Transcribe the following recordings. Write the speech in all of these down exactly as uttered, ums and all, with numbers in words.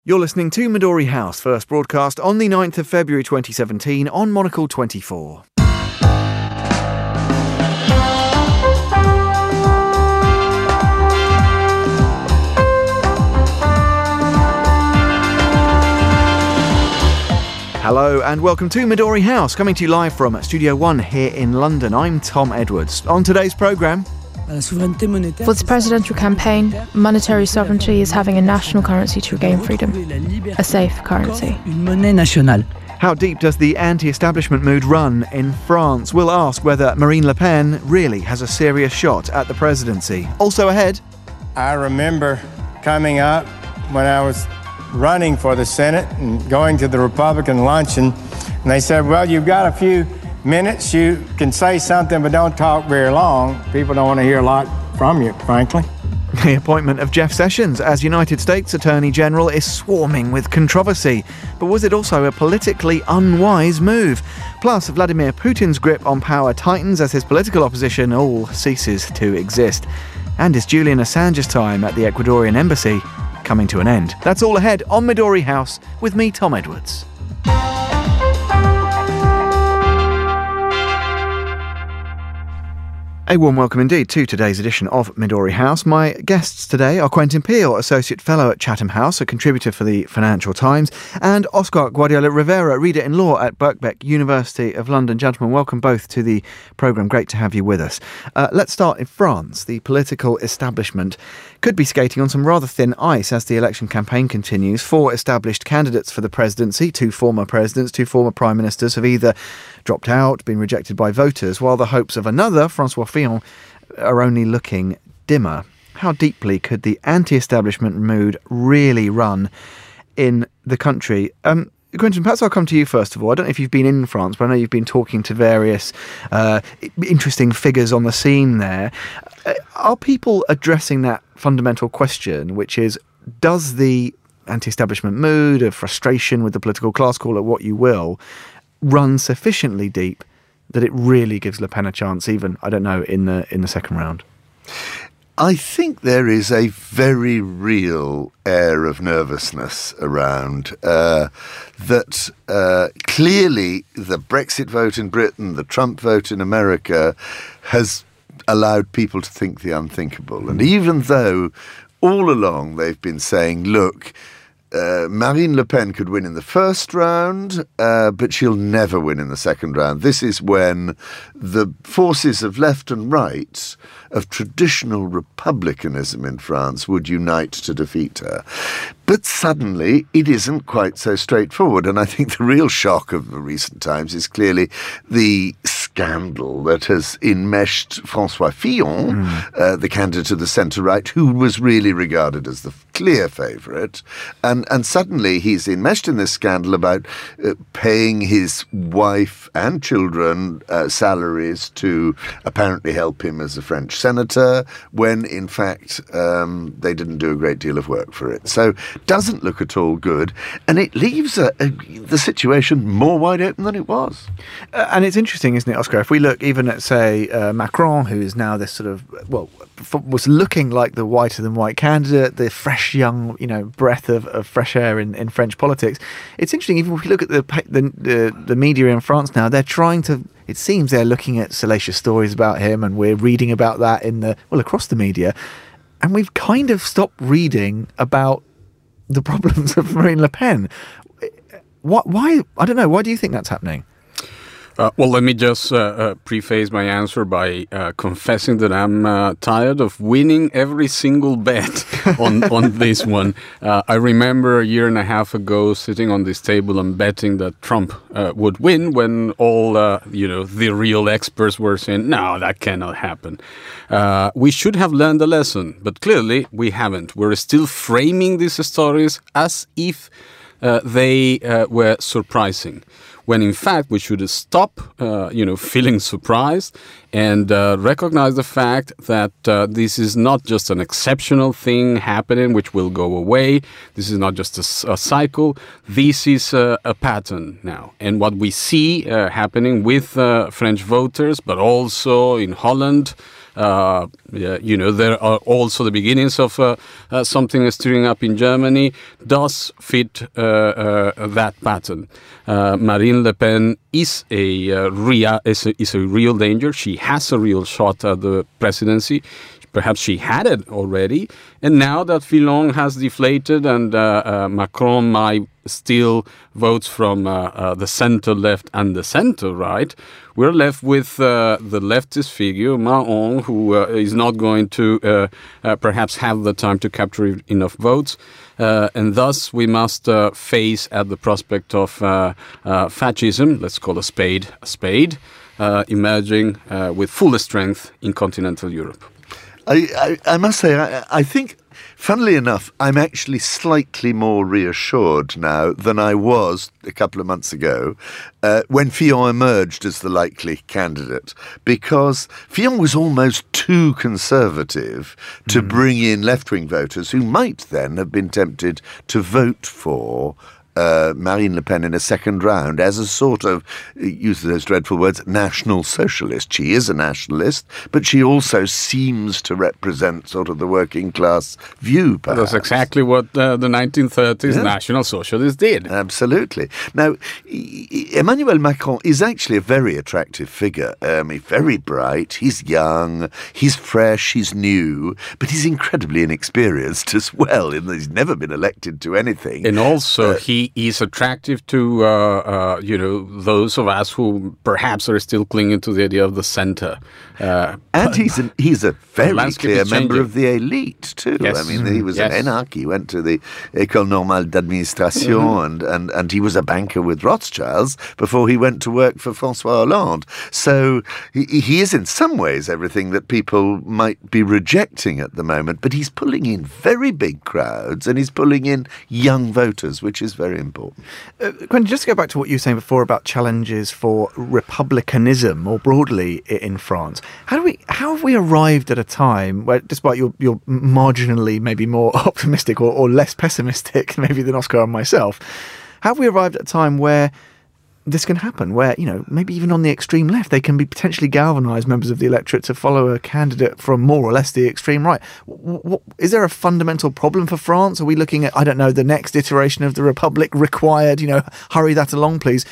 You're listening to Midori House, first broadcast on the ninth of February twenty seventeen on Monocle twenty-four. Hello and welcome to Midori House, coming to you live from Studio One here in London. I'm Tom Edwards. On today's programme, for the presidential campaign, monetary sovereignty is having a national currency to regain freedom, a safe currency. How deep does the anti-establishment mood run in France? We'll ask whether Marine Le Pen really has a serious shot at the presidency. Also ahead, I remember coming up when I was running for the Senate and going to the Republican luncheon, and they said, well, you've got a few minutes, you can say something, but don't talk very long. People don't want to hear a lot from you, frankly. The appointment of Jeff Sessions as United States Attorney General is swarming with controversy. But was it also a politically unwise move? Plus, Vladimir Putin's grip on power tightens as his political opposition all ceases to exist. And is Julian Assange's time at the Ecuadorian embassy coming to an end? That's all ahead on Midori House with me, Tom Edwards. A warm welcome indeed to today's edition of Midori House. My guests today are Quentin Peel, Associate Fellow at Chatham House, a contributor for the Financial Times, and Oscar Guardiola Rivera, Reader in Law at Birkbeck, University of London. Gentlemen, welcome both to the programme. Great to have you with us. Uh, let's start in France. The political establishment could be skating on some rather thin ice as the election campaign continues. Four established candidates for the presidency, two former presidents, two former prime ministers, have either dropped out, been rejected by voters, while the hopes of another, François Fillon, are only looking dimmer. How deeply could the anti-establishment mood really run in the country? Um, Quentin, perhaps I'll come to you first of all. I don't know if you've been in France, but I know you've been talking to various uh, interesting figures on the scene there. Uh, are people addressing that fundamental question, which is, does the anti-establishment mood of frustration with the political class, call it what you will, run sufficiently deep that it really gives Le Pen a chance, even, I don't know, in the in the second round? I think there is a very real air of nervousness around uh, that uh, clearly the Brexit vote in Britain, the Trump vote in America has allowed people to think the unthinkable. And even though all along they've been saying, look, Uh, Marine Le Pen could win in the first round, uh, but she'll never win in the second round. This is when the forces of left and right, of traditional republicanism in France, would unite to defeat her. But suddenly, it isn't quite so straightforward. And I think the real shock of the recent times is clearly the scandal that has enmeshed François Fillon, mm. uh, the candidate of the centre-right, who was really regarded as the clear favourite. And, and suddenly he's enmeshed in this scandal about uh, paying his wife and children uh, salaries to apparently help him as a French senator, when in fact um, they didn't do a great deal of work for it. So doesn't look at all good, and it leaves a, a, the situation more wide open than it was. Uh, and it's interesting, isn't it, Oscar? If we look even at, say, uh, Macron, who is now this sort of, well, f- was looking like the whiter-than-white candidate, the fresh, young, you know, breath of, of fresh air in, in French politics. It's interesting, even if we look at the, the the the media in France now, they're trying to, it seems they're looking at salacious stories about him, and we're reading about that in the, well, across the media, and we've kind of stopped reading about the problems of Marine Le Pen. What, why, I don't know, why do you think that's happening? Uh, well, let me just uh, uh, preface my answer by uh, confessing that I'm uh, tired of winning every single bet on, on this one. Uh, I remember a year and a half ago sitting on this table and betting that Trump uh, would win, when all, uh, you know, the real experts were saying, no, that cannot happen. Uh, we should have learned a lesson, but clearly we haven't. We're still framing these stories as if uh, they uh, were surprising, when in fact we should stop, uh, you know, feeling surprised and uh, recognize the fact that uh, this is not just an exceptional thing happening which will go away. This is not just a, a cycle. This is a, a pattern now. And what we see uh, happening with uh, French voters, but also in Holland, Uh, yeah, you know, there are also the beginnings of uh, uh, something stirring up in Germany, does fit uh, uh, that pattern. Uh, Marine Le Pen is a, uh, rea- is a is a real danger. She has a real shot at the presidency. Perhaps she had it already. And now that Fillon has deflated and uh, uh, Macron might steal votes from uh, uh, the center-left and the center-right, we're left with uh, the leftist figure, Mahon, who uh, is not going to uh, uh, perhaps have the time to capture enough votes. Uh, and thus we must uh, face at the prospect of uh, uh, fascism, let's call a spade a spade, uh, emerging uh, with full strength in continental Europe. I, I, I must say, I, I think, funnily enough, I'm actually slightly more reassured now than I was a couple of months ago uh, when Fillon emerged as the likely candidate, because Fillon was almost too conservative to mm. bring in left-wing voters who might then have been tempted to vote for Uh, Marine Le Pen in a second round as a sort of, use those dreadful words, national socialist. She is a nationalist, but she also seems to represent sort of the working class view, perhaps. That's exactly what uh, the nineteen thirties yeah. National Socialists did. Absolutely. Now, Emmanuel Macron is actually a very attractive figure. Um, he's very bright, he's young, he's fresh, he's new, but he's incredibly inexperienced as well, in that he's never been elected to anything. And also, uh, he is attractive to, uh, uh, you know, those of us who perhaps are still clinging to the idea of the center. Uh, and he's an, he's a very clear member of the elite, too. Yes. I mean, he was yes. an énarque. He went to the École Normale d'Administration, mm-hmm. and, and, and he was a banker with Rothschilds before he went to work for François Hollande. So he, he is in some ways everything that people might be rejecting at the moment, but he's pulling in very big crowds and he's pulling in young voters, which is very important. Uh, Quentin, just to go back to what you were saying before about challenges for republicanism more broadly in France, how do we, how have we arrived at a time where, despite your, your marginally maybe more optimistic or, or less pessimistic maybe than Oscar and myself, how have we arrived at a time where this can happen, where, you know, maybe even on the extreme left, they can be potentially galvanise members of the electorate to follow a candidate from more or less the extreme right? What, what, is there a fundamental problem for France? Are we looking at, I don't know, the next iteration of the Republic required, you know, hurry that along, please?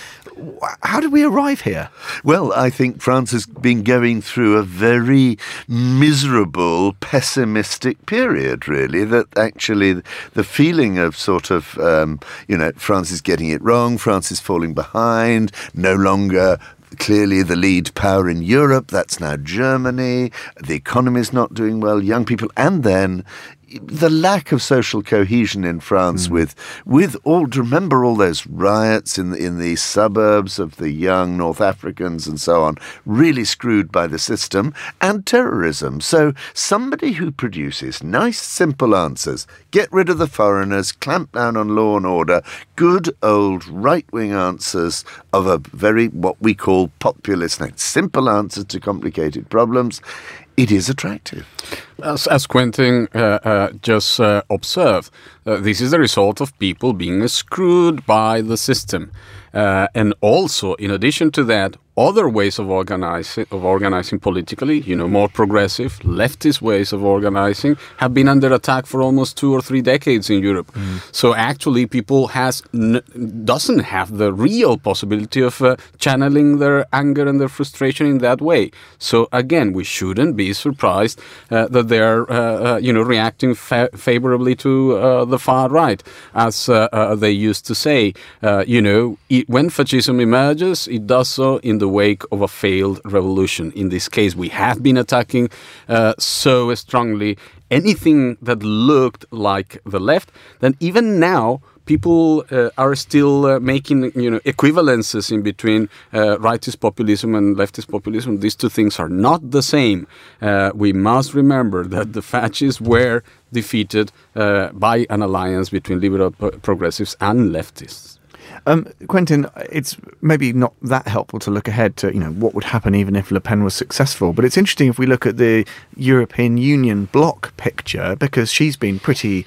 How did we arrive here? Well, I think France has been going through a very miserable, pessimistic period, really, that actually the feeling of sort of, um, you know, France is getting it wrong, France is falling behind, no longer clearly the lead power in Europe, that's now Germany, the economy is not doing well, young people, and then the lack of social cohesion in France mm. with with all, remember all those riots in the, in the suburbs of the young North Africans and so on, really screwed by the system, and terrorism. So somebody who produces nice, simple answers, get rid of the foreigners, clamp down on law and order, good old right-wing answers of a very, what we call populist, simple answers to complicated problems, it is attractive. As, as Quentin uh, uh, just uh, observed, uh, this is the result of people being screwed by the system. Uh, and also, in addition to that, other ways of organizing, of organizing politically, you know, more progressive, leftist ways of organizing, have been under attack for almost two or three decades in Europe. Mm. So actually, people has n- doesn't have the real possibility of uh, channeling their anger and their frustration in that way. So again, we shouldn't be surprised uh, that they're, uh, uh, you know, reacting fa- favorably to uh, the far right, as uh, uh, they used to say. Uh, you know, it, when fascism emerges, it does so in the wake of a failed revolution. In this case, we have been attacking uh, so strongly anything that looked like the left, then even now people uh, are still uh, making, you know, equivalences in between uh, rightist populism and leftist populism. These two things are not the same. Uh, we must remember that the fascists were defeated uh, by an alliance between liberal pro- progressives and leftists. Um, Quentin, it's maybe not that helpful to look ahead to, you know, what would happen even if Le Pen was successful. But it's interesting if we look at the European Union bloc picture, because she's been pretty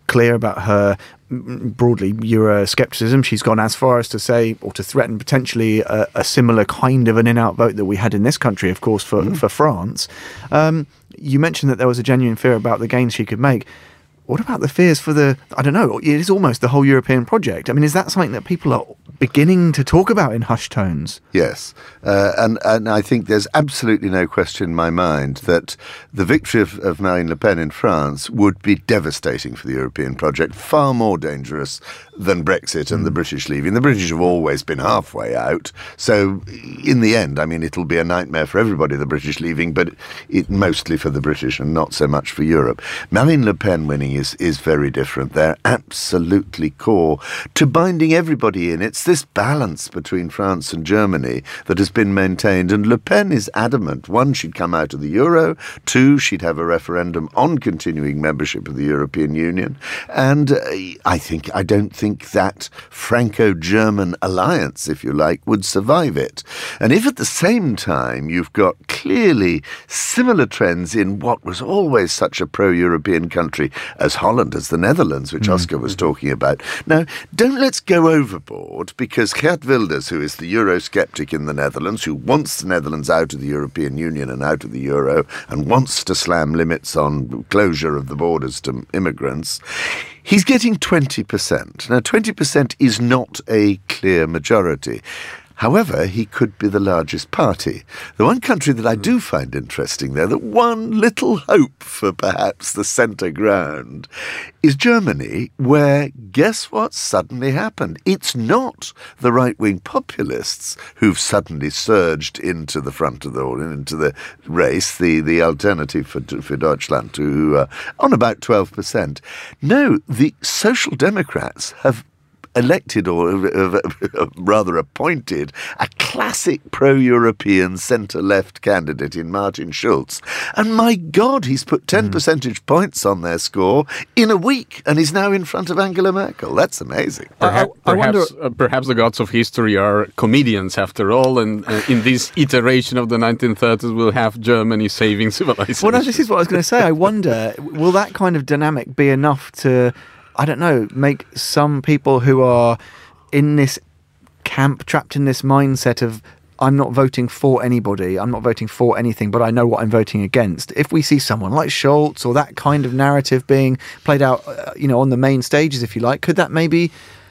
clear about her broadly Euroscepticism. She's gone as far as to say, or to threaten potentially a, a similar kind of an in-out vote that we had in this country, of course, for, mm. for France. Um, you mentioned that there was a genuine fear about the gains she could make. What about the fears for the, I don't know, it is almost the whole European project. I mean, is that something that people are beginning to talk about in hushed tones? Yes, uh, and, and I think there's absolutely no question in my mind that the victory of, of Marine Le Pen in France would be devastating for the European project, far more dangerous than Brexit and mm. the British leaving. The British have always been halfway out, so in the end, I mean, it'll be a nightmare for everybody, the British leaving, but it mostly for the British and not so much for Europe. Marine Le Pen winning is, is very different. They're absolutely core to binding everybody in. It's this balance between France and Germany that has been maintained, and Le Pen is adamant. One, she'd come out of the euro. Two, she'd have a referendum on continuing membership of the European Union. And uh, I think, I don't think that Franco-German alliance, if you like, would survive it. And if at the same time you've got clearly similar trends in what was always such a pro-European country as Holland, as the Netherlands, which mm-hmm. Oscar was talking about. Now, don't let's go overboard, because Geert Wilders, who is the Eurosceptic in the Netherlands, who wants the Netherlands out of the European Union and out of the euro, and wants to slam limits on closure of the borders to immigrants, he's getting twenty percent. Now, twenty percent is not a clear majority. However, he could be the largest party. The one country that I do find interesting there, that one little hope for perhaps the centre ground, is Germany, where guess what suddenly happened? It's not the right-wing populists who've suddenly surged into the front of the, or into the race, the, the Alternative for, for Deutschland, who are on about twelve percent. No, the Social Democrats have elected, or uh, rather appointed, a classic pro-European centre-left candidate in Martin Schulz. And my God, he's put ten mm. percentage points on their score in a week, and he's now in front of Angela Merkel. That's amazing. Perhaps, I, I perhaps, wonder, uh, perhaps the gods of history are comedians after all, and uh, in this iteration of the nineteen thirties we'll have Germany saving civilization. Well, no, this is what I was going to say. I wonder, will that kind of dynamic be enough to, I don't know, make some people who are in this camp, trapped in this mindset of, I'm not voting for anybody, I'm not voting for anything, but I know what I'm voting against. If we see someone like Scholz or that kind of narrative being played out, uh, you know, on the main stages, if you like, could that maybe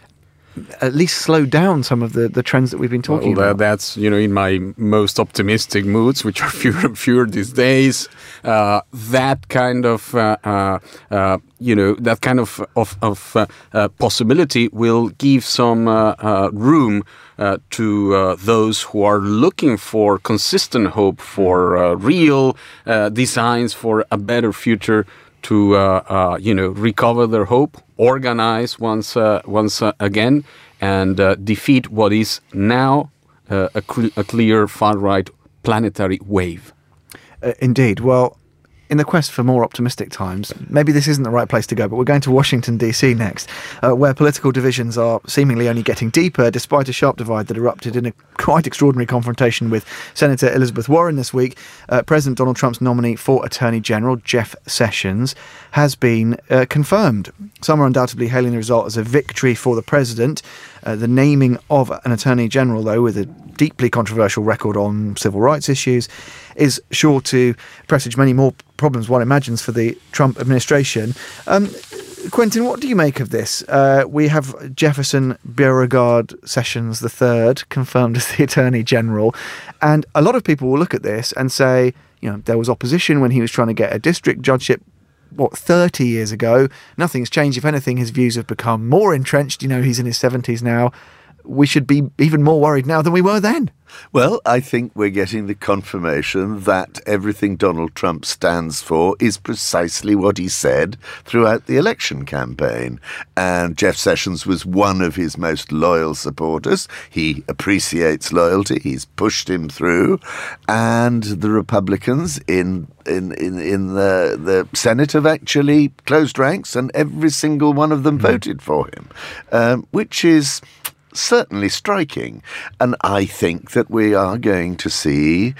at least slow down some of the, the trends that we've been talking well, about? That's, you know, in my most optimistic moods, which are fewer and fewer these days, uh, that kind of, uh, uh, uh, you know, that kind of of, of uh, uh, possibility will give some uh, uh, room uh, to uh, those who are looking for consistent hope, for uh, real uh, designs for a better future, to uh, uh, you know, recover their hope, organize once uh, once uh, again, and uh, defeat what is now uh, a, cl- a clear far-right planetary wave. Uh, indeed. Well, in the quest for more optimistic times, maybe this isn't the right place to go, but we're going to Washington, D C next, uh, where political divisions are seemingly only getting deeper, despite a sharp divide that erupted in a quite extraordinary confrontation with Senator Elizabeth Warren this week. Uh, President Donald Trump's nominee for Attorney General, Jeff Sessions, has been uh, confirmed. Some are undoubtedly hailing the result as a victory for the president. Uh, the naming of an Attorney General, though, with a deeply controversial record on civil rights issues, is sure to presage many more problems one imagines for the Trump administration. Um, Quentin, what do you make of this? Uh, we have Jefferson Beauregard Sessions the third confirmed as the Attorney General, and a lot of people will look at this and say, you know, there was opposition when he was trying to get a district judgeship, what, thirty years ago. Nothing's changed. If anything, his views have become more entrenched. You know, he's in his seventies now. We should be even more worried now than we were then. Well, I think we're getting the confirmation that everything Donald Trump stands for is precisely what he said throughout the election campaign. And Jeff Sessions was one of his most loyal supporters. He appreciates loyalty. He's pushed him through. And the Republicans in in, in, in the, the Senate have actually closed ranks, and every single one of them mm. voted for him, um, which is certainly striking. And I think that we are going to see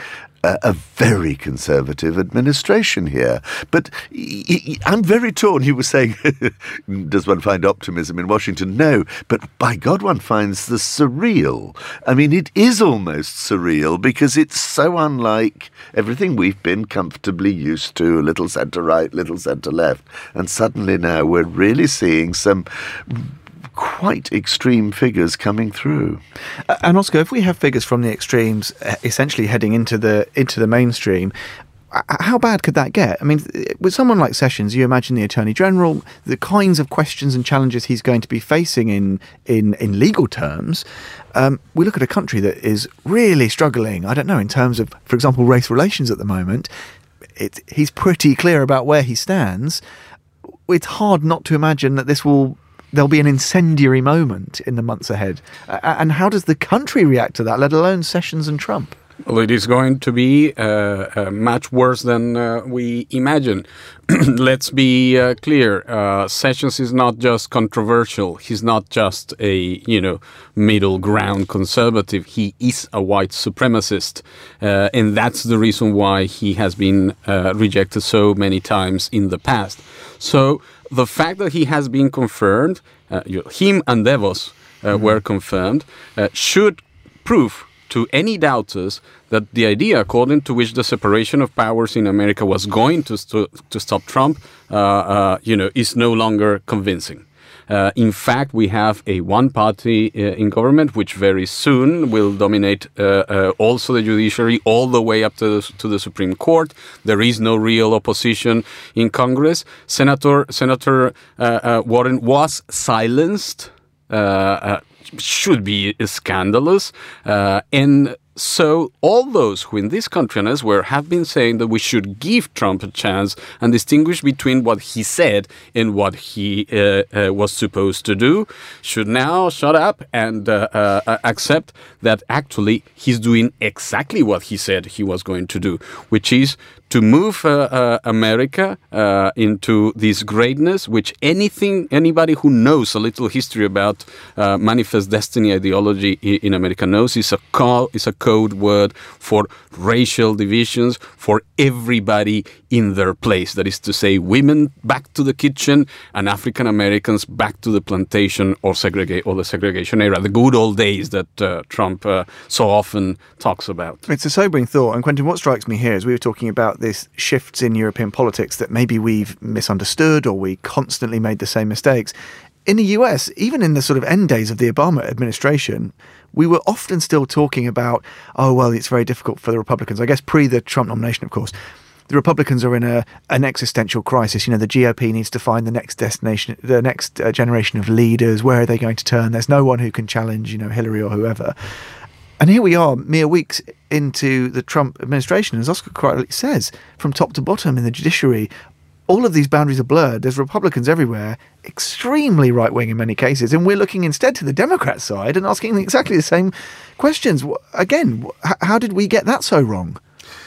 a, a very conservative administration here. But I'm very torn. You were saying, does one find optimism in Washington? No, but by God, one finds the surreal. I mean, it is almost surreal because it's so unlike everything we've been comfortably used to, a little centre-right, little centre-left, and suddenly now we're really seeing some quite extreme figures coming through. Uh, and Oscar, if we have figures from the extremes uh, essentially heading into the into the mainstream, uh, how bad could that get? I mean, with someone like Sessions, you imagine the Attorney General, the kinds of questions and challenges he's going to be facing in in, in legal terms. Um, we look at a country that is really struggling, I don't know, in terms of, for example, race relations at the moment. It, he's pretty clear about where he stands. It's hard not to imagine that this will there'll be an incendiary moment in the months ahead. Uh, and how does the country react to that, let alone Sessions and Trump? Well, it is going to be uh, uh, much worse than uh, we imagine. Let's be uh, clear. Uh, Sessions is not just controversial. He's not just a, you know, middle ground conservative. He is a white supremacist. Uh, and that's the reason why he has been uh, rejected so many times in the past. So the fact that he has been confirmed, uh, him and Devos uh, mm-hmm. were confirmed, uh, should prove to any doubters that the idea according to which the separation of powers in America was going to st- to stop Trump, uh, uh, you know, is no longer convincing. Uh, in fact, we have a one-party uh, in government, which very soon will dominate uh, uh, also the judiciary all the way up to the, to the Supreme Court. There is no real opposition in Congress. Senator Senator uh, uh, Warren was silenced. Uh, uh, should be scandalous. Uh, and so all those who in this country and elsewhere have been saying that we should give Trump a chance and distinguish between what he said and what he uh, uh, was supposed to do should now shut up and uh, uh, accept that actually he's doing exactly what he said he was going to do, which is to move uh, uh, America uh, into this greatness, which anything, anybody who knows a little history about uh, manifest destiny ideology in, in America knows is a call, is a code word for racial divisions, for everybody in their place. That is to say, women back to the kitchen and African Americans back to the plantation or segregate or the segregation era, the good old days that uh, Trump uh, so often talks about. It's a sobering thought. And Quentin, what strikes me here is we were talking about this shifts in European politics that maybe we've misunderstood or we constantly made the same mistakes. In the U S, even in the sort of end days of the Obama administration, we were often still talking about, oh, well, it's very difficult for the Republicans. I guess pre the Trump nomination, of course. The Republicans are in a an existential crisis. You know, the G O P needs to find the next destination, the next uh, generation of leaders. Where are they going to turn? There's no one who can challenge, you know, Hillary or whoever. And here we are, mere weeks into the Trump administration. As Oscar correctly says, from top to bottom in the judiciary, all of these boundaries are blurred. There's Republicans everywhere, extremely right-wing in many cases, and we're looking instead to the Democrat side and asking exactly the same questions. Again, how did we get that so wrong?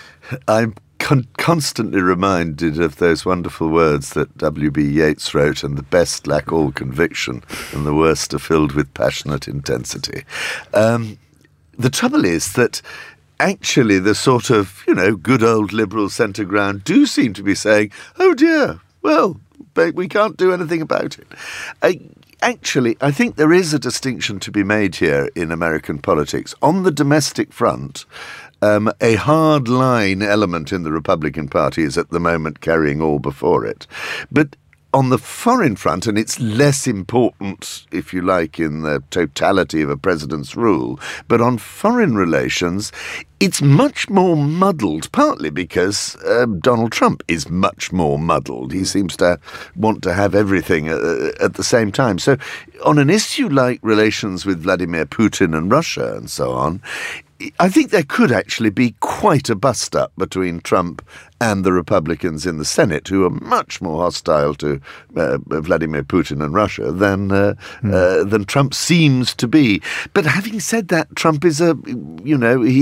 I'm con- constantly reminded of those wonderful words that W B Yeats wrote, and the best lack all conviction, and the worst are filled with passionate intensity. Um, the trouble is that actually the sort of, you know, good old liberal centre ground do seem to be saying, oh dear, well, we can't do anything about it. I, actually, I think there is a distinction to be made here in American politics. On the domestic front, um, a hard-line element in the Republican Party is at the moment carrying all before it. But on the foreign front, and it's less important, if you like, in the totality of a president's rule, but on foreign relations, it's much more muddled, partly because uh, Donald Trump is much more muddled. He seems to want to have everything uh, at the same time. So on an issue like relations with Vladimir Putin and Russia and so on, I think there could actually be quite a bust-up between Trump and the Republicans in the Senate, who are much more hostile to uh, Vladimir Putin and Russia than uh, mm. uh, than Trump seems to be. But having said that, Trump is a, you know, he,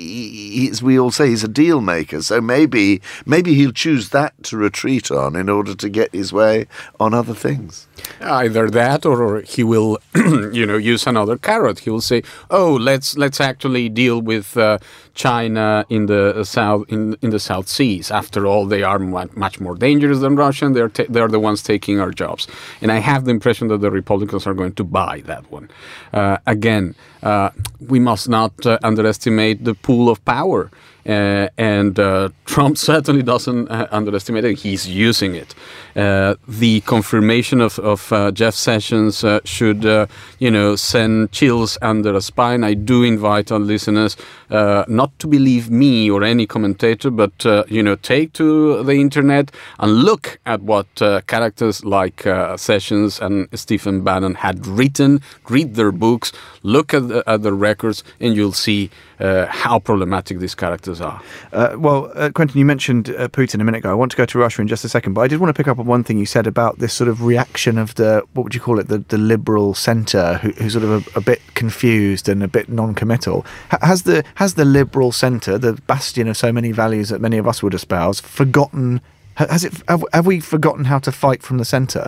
he, as we all say, he's a deal maker. So maybe maybe he'll choose that to retreat on in order to get his way on other things. Either that, or he will, you know, use another carrot. He will say, "Oh, let's let's actually deal with uh, China in the south in in the South Seas. After all, they are much more dangerous than Russia. And they're ta- they're the ones taking our jobs." And I have the impression that the Republicans are going to buy that one. Uh, again, uh, we must not uh, underestimate the pool of power. Uh, and uh, Trump certainly doesn't uh, underestimate it. He's using it. Uh, the confirmation of, of uh, Jeff Sessions uh, should, uh, you know, send chills under the spine. I do invite our listeners uh, not to believe me or any commentator, but, uh, you know, take to the internet and look at what uh, characters like uh, Sessions and Stephen Bannon had written, read their books, look at the, at the records, and you'll see uh, how problematic these characters are. Uh, well, uh, Quentin, you mentioned uh, Putin a minute ago. I want to go to Russia in just a second, but I did want to pick up on one thing you said about this sort of reaction of the, what would you call it, the, the liberal centre, who, who's sort of a, a bit confused and a bit non-committal. H- has the has the liberal centre, the bastion of so many values that many of us would espouse, forgotten? Has it? Have, have we forgotten how to fight from the centre?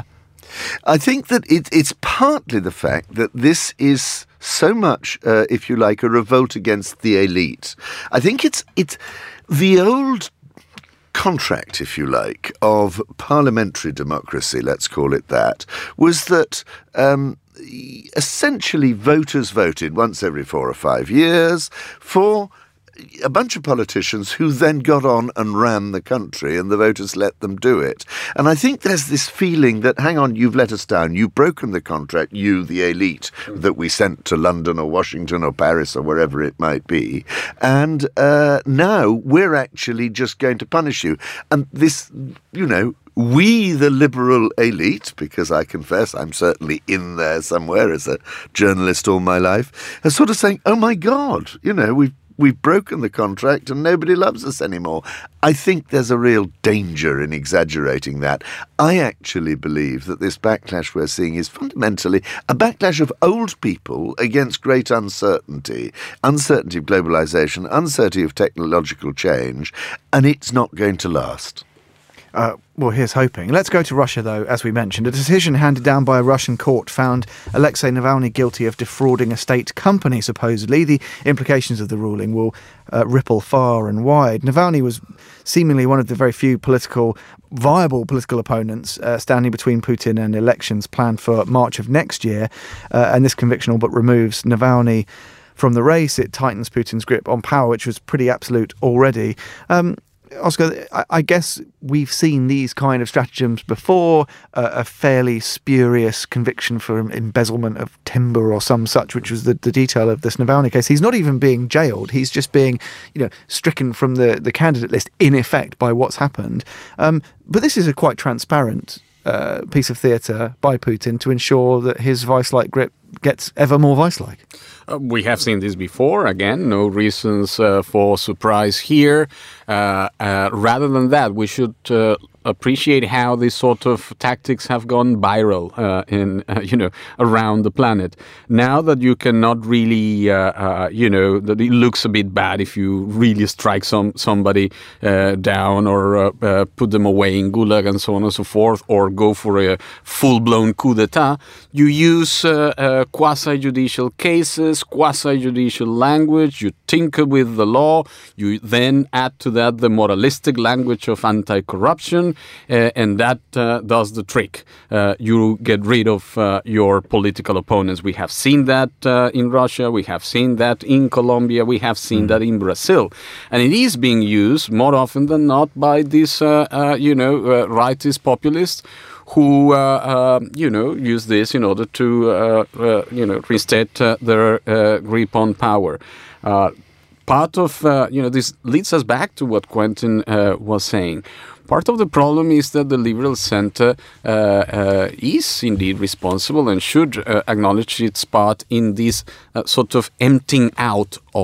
I think that it, it's partly the fact that this is so much, uh, if you like, a revolt against the elite. I think it's it's the old contract, if you like, of parliamentary democracy, let's call it that, was that um, essentially voters voted once every four or five years for a bunch of politicians who then got on and ran the country, and the voters let them do it. And I think there's this feeling that, hang on, you've let us down, you've broken the contract, you, the elite, that we sent to London or Washington or Paris or wherever it might be, and uh, now we're actually just going to punish you. And this, you know, we, the liberal elite, because I confess I'm certainly in there somewhere as a journalist all my life, are sort of saying, oh my God, you know, we've We've broken the contract and nobody loves us anymore. I think there's a real danger in exaggerating that. I actually believe that this backlash we're seeing is fundamentally a backlash of old people against great uncertainty, uncertainty of globalization, uncertainty of technological change, and it's not going to last. Uh, well, here's hoping. Let's go to Russia, though, as we mentioned. A decision handed down by a Russian court found Alexei Navalny guilty of defrauding a state company, supposedly. The implications of the ruling will uh, ripple far and wide. Navalny was seemingly one of the very few political, viable political opponents uh, standing between Putin and elections planned for March of next year. Uh, and this conviction all but removes Navalny from the race. It tightens Putin's grip on power, which was pretty absolute already. Um, Oscar, I guess we've seen these kind of stratagems before, uh, a fairly spurious conviction for embezzlement of timber or some such, which was the, the detail of this Navalny case. He's not even being jailed. He's just being, you know, stricken from the, the candidate list, in effect, by what's happened. Um, but this is a quite transparent uh, piece of theatre by Putin to ensure that his vice-like grip gets ever more vice-like. Uh, we have seen this before. Again, no reasons uh, for surprise here. Uh, uh, rather than that, we should uh, appreciate how these sort of tactics have gone viral uh, in, uh, you know, around the planet. Now that you cannot really, uh, uh, you know, that it looks a bit bad if you really strike some somebody uh, down or uh, uh, put them away in gulag and so on and so forth, or go for a full-blown coup d'etat, you use uh, uh, quasi-judicial cases, quasi-judicial language, you tinker with the law, you then add to that the moralistic language of anti-corruption, uh, and that uh, does the trick. Uh, you get rid of uh, your political opponents. We have seen that uh, in Russia, we have seen that in Colombia, we have seen mm. that in Brazil. And it is being used more often than not by these, uh, uh, you know, uh, rightist populists who, uh, uh, you know, use this in order to, uh, uh, you know, restate uh, their uh, grip on power. Uh, part of, uh, you know, this leads us back to what Quentin uh, was saying. Part of the problem is that the liberal center uh, uh, is indeed responsible and should uh, acknowledge its part in this uh, sort of emptying out of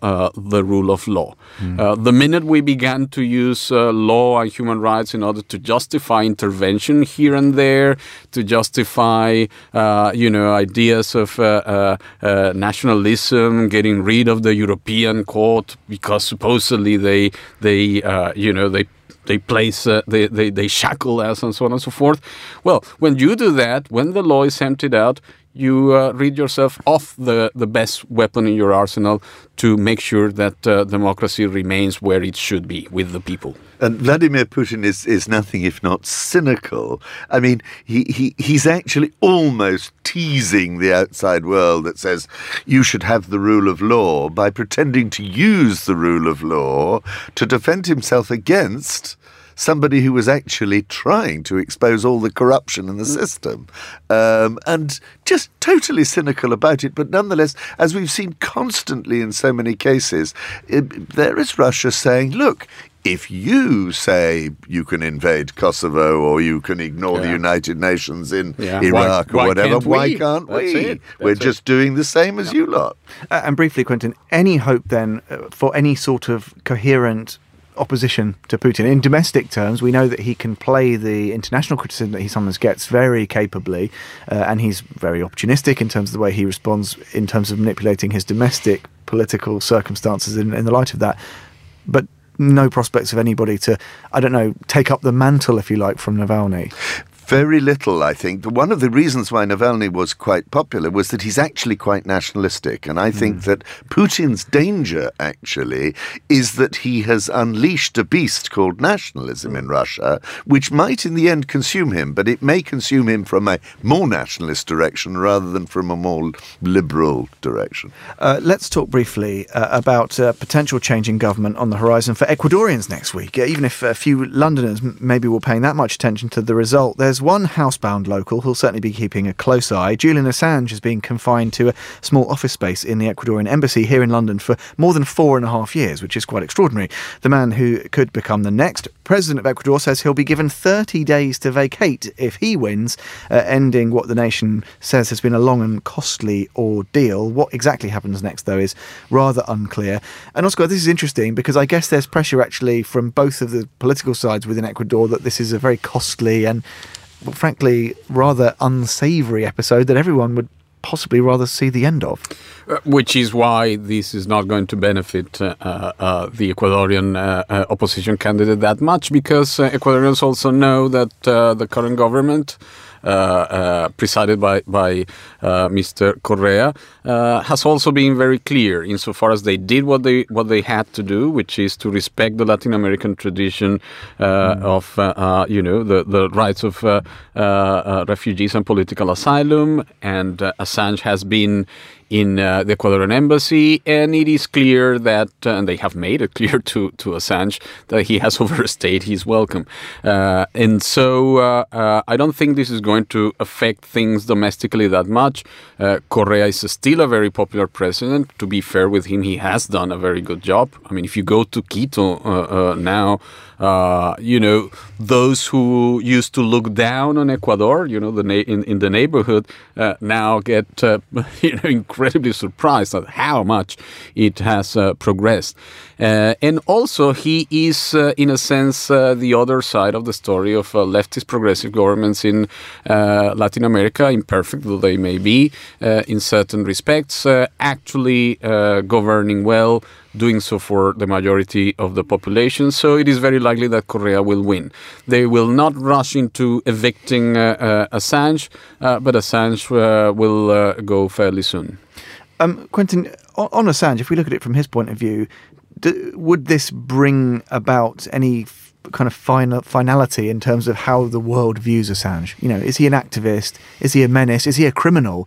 uh, the rule of law. Mm. Uh, the minute we began to use uh, law and human rights in order to justify intervention here and there, to justify, uh, you know, ideas of uh, uh, uh, nationalism, getting rid of the European court because supposedly they, they, uh, you know, they. They place, uh, they, they, they shackle us and so on and so forth. Well, when you do that, when the law is emptied out, you uh, rid yourself of the, the best weapon in your arsenal to make sure that uh, democracy remains where it should be, with the people. And Vladimir Putin is, is nothing if not cynical. I mean, he, he he's actually almost teasing the outside world that says you should have the rule of law by pretending to use the rule of law to defend himself against somebody who was actually trying to expose all the corruption in the system, um, and just totally cynical about it. But nonetheless, as we've seen constantly in so many cases, it, there is Russia saying, look, if you say you can invade Kosovo or you can ignore yeah. the United Nations in yeah. Iraq why, or why whatever, can't why we? can't That's we? That's We're it. just doing the same as yeah. you lot. Uh, and briefly, Quentin, any hope then uh, for any sort of coherent opposition to Putin? In domestic terms, we know that he can play the international criticism that he sometimes gets very capably, uh, and he's very opportunistic in terms of the way he responds in terms of manipulating his domestic political circumstances in, in the light of that. But no prospects of anybody to, I don't know, take up the mantle, if you like, from Navalny. Very little, I think. One of the reasons why Navalny was quite popular was that he's actually quite nationalistic. And I think mm. that Putin's danger, actually, is that he has unleashed a beast called nationalism in Russia, which might in the end consume him, but it may consume him from a more nationalist direction rather than from a more liberal direction. Uh, let's talk briefly uh, about uh, potential change in government on the horizon for Ecuadorians next week. Uh, even if a few Londoners m- maybe were paying that much attention to the result, there's one housebound local who'll certainly be keeping a close eye. Julian Assange is being confined to a small office space in the Ecuadorian embassy here in London for more than four and a half years, which is quite extraordinary. The man who could become the next president of Ecuador says he'll be given thirty days to vacate if he wins, uh, ending what the nation says has been a long and costly ordeal. What exactly happens next, though, is rather unclear. And Oscar, this is interesting because I guess there's pressure actually from both of the political sides within Ecuador that this is a very costly and, well, frankly, rather unsavoury episode that everyone would possibly rather see the end of. Uh, which is why this is not going to benefit uh, uh, the Ecuadorian uh, uh, opposition candidate that much, because uh, Ecuadorians also know that uh, the current government, uh, uh, presided by, by uh, Mister Correa, uh, has also been very clear insofar as they did what they what they had to do, which is to respect the Latin American tradition uh, mm. of, uh, uh, you know, the, the rights of uh, uh, uh, refugees and political asylum. And uh, Assange has been in uh, the Ecuadorian embassy, and it is clear that, uh, and they have made it clear to, to Assange, that he has overstayed his welcome. Uh, and so uh, uh, I don't think this is going to affect things domestically that much. Uh, Correa is still a very popular president. To be fair with him, he has done a very good job. I mean, if you go to Quito uh, uh, now, Uh, you know, those who used to look down on Ecuador, you know, the na- in, in the neighborhood, uh, now get uh, you know, incredibly surprised at how much it has uh, progressed. Uh, and also, he is, uh, in a sense, uh, the other side of the story of uh, leftist progressive governments in uh, Latin America, imperfect though they may be, uh, in certain respects, uh, actually uh, governing well, doing so for the majority of the population. So it is very likely that Correa will win. They will not rush into evicting uh, uh, Assange, uh, but Assange uh, will uh, go fairly soon. Um, Quentin, on, on Assange, if we look at it from his point of view, do, would this bring about any f- kind of final, finality in terms of how the world views Assange? You know, is he an activist? Is he a menace? Is he a criminal?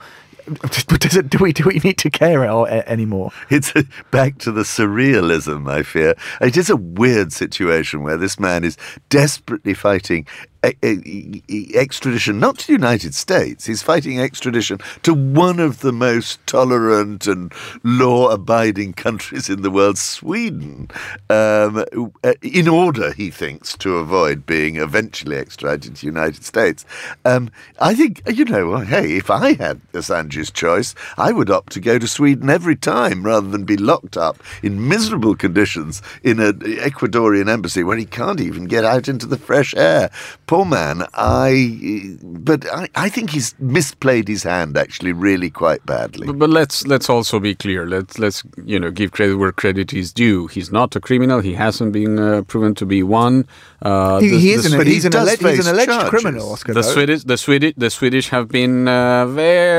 Does it, do we do we need to care anymore? It's a, back to the surrealism, I fear. It is a weird situation where this man is desperately fighting extradition, not to the United States. He's fighting extradition to one of the most tolerant and law-abiding countries in the world, Sweden, um, in order, he thinks, to avoid being eventually extradited to the United States. Um, I think, you know, hey, if I had Assange's choice, I would opt to go to Sweden every time rather than be locked up in miserable conditions in an Ecuadorian embassy where he can't even get out into the fresh air. Poor man, I. But I, I think he's misplayed his hand actually, really quite badly. But, but let's let's also be clear. Let's let's you know give credit where credit is due. He's not a criminal. He hasn't been uh, proven to be one. Uh, he, the, he is the, an, but he's, he an alleged, he's an alleged charges. criminal. Oscar, the Swedish, the Swedish, the Swedish have been uh,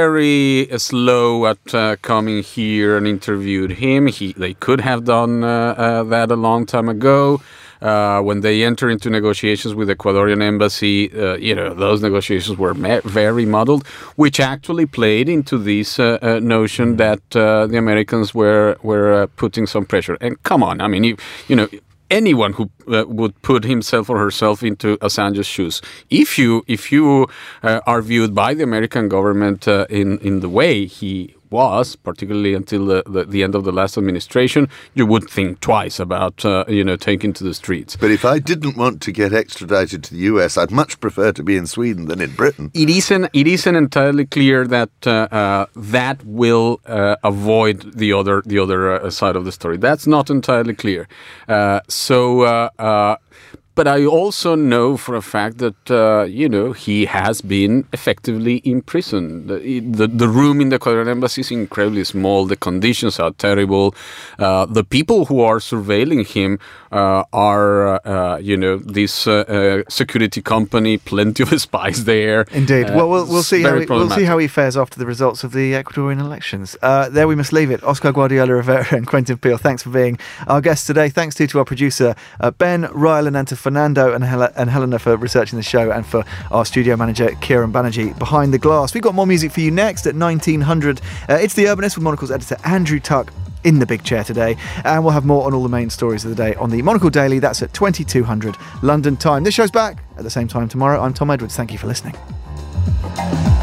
very slow at uh, coming here and interviewed him. He they could have done uh, uh, that a long time ago. Uh, when they enter into negotiations with the Ecuadorian embassy, uh, you know, those negotiations were ma- very muddled, which actually played into this uh, uh, notion that uh, the Americans were were uh, putting some pressure. And come on, I mean, you, you know, anyone who uh, would put himself or herself into Assange's shoes, if you if you uh, are viewed by the American government uh, in in the way he was, particularly until the, the, the end of the last administration, you would think twice about, uh, you know, taking to the streets. But if I didn't want to get extradited to the U S, I'd much prefer to be in Sweden than in Britain. It isn't, it isn't entirely clear that uh, uh, that will uh, avoid the other the other uh, side of the story. That's not entirely clear. Uh, so... Uh, uh, But I also know for a fact that, uh, you know, he has been effectively imprisoned. The, the, the room in the Ecuadorian embassy is incredibly small. The conditions are terrible. Uh, the people who are surveilling him uh, are, uh, you know, this uh, uh, security company, plenty of spies there. Indeed. Uh, well, we'll, we'll see. How he, we'll see how he fares after the results of the Ecuadorian elections. Uh, there we must leave it. Oscar Guardiola Rivera and Quentin Peel, thanks for being our guests today. Thanks too to our producer, uh, Ben, Rylan, and to Fernando and, Hel- and Helena for researching the show, and for our studio manager Kieran Banerjee behind the glass. We've got more music for you next at nineteen hundred. Uh, it's The Urbanist with Monocle's editor Andrew Tuck in the big chair today, and we'll have more on all the main stories of the day on the Monocle Daily. That's at twenty-two hundred London time. This show's back at the same time tomorrow. I'm Tom Edwards. Thank you for listening.